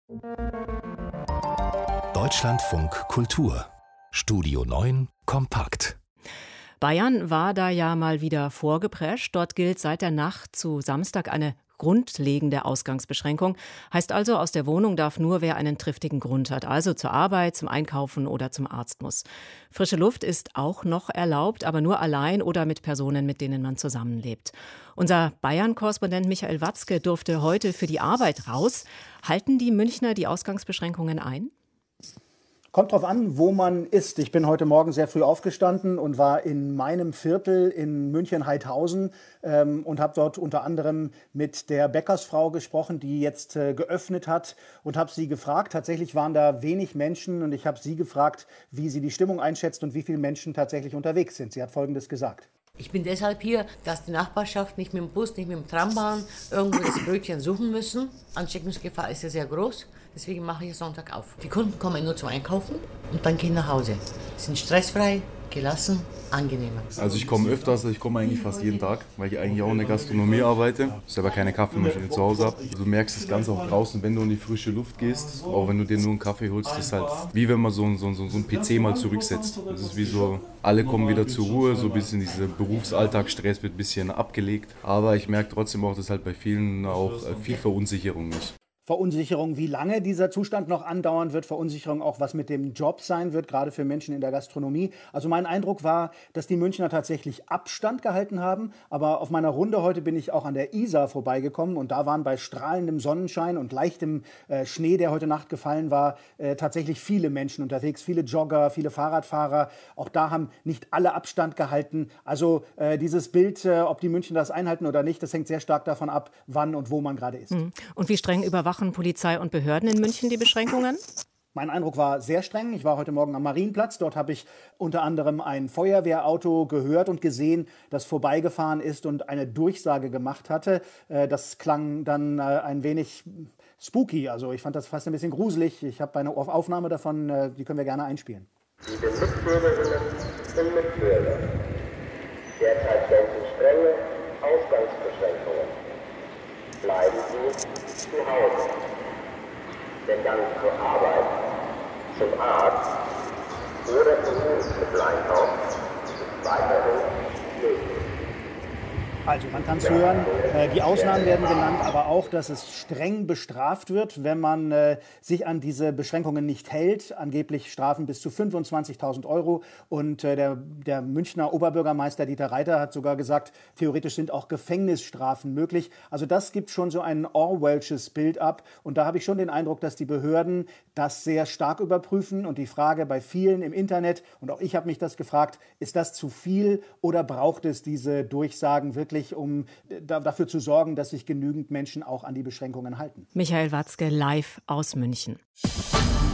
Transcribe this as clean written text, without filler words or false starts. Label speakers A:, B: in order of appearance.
A: Deutschlandfunk Kultur Studio 9 kompakt.
B: Bayern war da ja mal wieder vorgeprescht. Dort gilt seit der Nacht zu Samstag eine grundlegende Ausgangsbeschränkung. Heißt also, aus der Wohnung darf nur wer einen triftigen Grund hat, also zur Arbeit, zum Einkaufen oder zum Arzt muss. Frische Luft ist auch noch erlaubt, aber nur allein oder mit Personen, mit denen man zusammenlebt. Unser Bayern-Korrespondent Michael Watzke durfte heute für die Arbeit raus. Halten die Münchner die Ausgangsbeschränkungen ein?
C: Kommt drauf an, wo man ist. Ich bin heute Morgen sehr früh aufgestanden und war in meinem Viertel in München-Heidhausen und habe dort unter anderem mit der Bäckersfrau gesprochen, die jetzt geöffnet hat, und habe sie gefragt. Tatsächlich waren da wenig Menschen und ich habe sie gefragt, wie sie die Stimmung einschätzt und wie viele Menschen tatsächlich unterwegs sind. Sie hat Folgendes gesagt.
D: Ich bin deshalb hier, dass die Nachbarschaft nicht mit dem Bus, nicht mit dem Trambahn irgendwo das Brötchen suchen müssen. Ansteckungsgefahr ist ja sehr groß, deswegen mache ich Sonntag auf. Die Kunden kommen nur zum Einkaufen und dann gehen nach Hause. Sind stressfrei, gelassen, angenehmer.
E: Also ich komme öfters, ich komme eigentlich fast jeden Tag, weil ich eigentlich auch in der Gastronomie arbeite. Ich selber keine Kaffeemaschine zu Hause habe. Du merkst das Ganze auch draußen, wenn du in die frische Luft gehst. Auch wenn du dir nur einen Kaffee holst, das ist halt wie wenn man so einen PC mal zurücksetzt. Das ist wie so, alle kommen wieder zur Ruhe, so ein bisschen dieser Berufsalltagsstress wird ein bisschen abgelegt. Aber ich merke trotzdem auch, dass halt bei vielen auch viel Verunsicherung ist.
C: Verunsicherung, wie lange dieser Zustand noch andauern wird, Verunsicherung auch, was mit dem Job sein wird, gerade für Menschen in der Gastronomie. Also mein Eindruck war, dass die Münchner tatsächlich Abstand gehalten haben, aber auf meiner Runde heute bin ich auch an der Isar vorbeigekommen und da waren bei strahlendem Sonnenschein und leichtem Schnee, der heute Nacht gefallen war, tatsächlich viele Menschen unterwegs, viele Jogger, viele Fahrradfahrer. Auch da haben nicht alle Abstand gehalten. Also dieses Bild, ob die Münchner das einhalten oder nicht, das hängt sehr stark davon ab, wann und wo man gerade ist.
B: Und wie streng überwachen Polizei und Behörden in München die Beschränkungen?
C: Mein Eindruck war sehr streng. Ich war heute Morgen am Marienplatz. Dort habe ich unter anderem ein Feuerwehrauto gehört und gesehen, das vorbeigefahren ist und eine Durchsage gemacht hatte. Das klang dann ein wenig spooky. Also ich fand das fast ein bisschen gruselig. Ich habe eine Aufnahme davon, die können wir gerne einspielen.
F: Liebe Mitbürgerinnen und Mitbürger, derzeit gelten strenge Ausgangsbeschränkungen. Bleiben Sie zu Hause. Der Gang zur Arbeit, zum Arzt oder zum Lebensmitteleinkauf ist weiterhin möglich.
C: Also man kann es hören, die Ausnahmen werden genannt, aber auch, dass es streng bestraft wird, wenn man sich an diese Beschränkungen nicht hält. Angeblich Strafen bis zu 25.000 Euro. Und der Münchner Oberbürgermeister Dieter Reiter hat sogar gesagt, theoretisch sind auch Gefängnisstrafen möglich. Also das gibt schon so ein Orwellsches Bild ab. Und da habe ich schon den Eindruck, dass die Behörden das sehr stark überprüfen. Und die Frage bei vielen im Internet, und auch ich habe mich das gefragt, ist das zu viel oder braucht es diese Durchsagen wirklich, um dafür zu sorgen, dass sich genügend Menschen auch an die Beschränkungen halten?
B: Michael Watzke live aus München.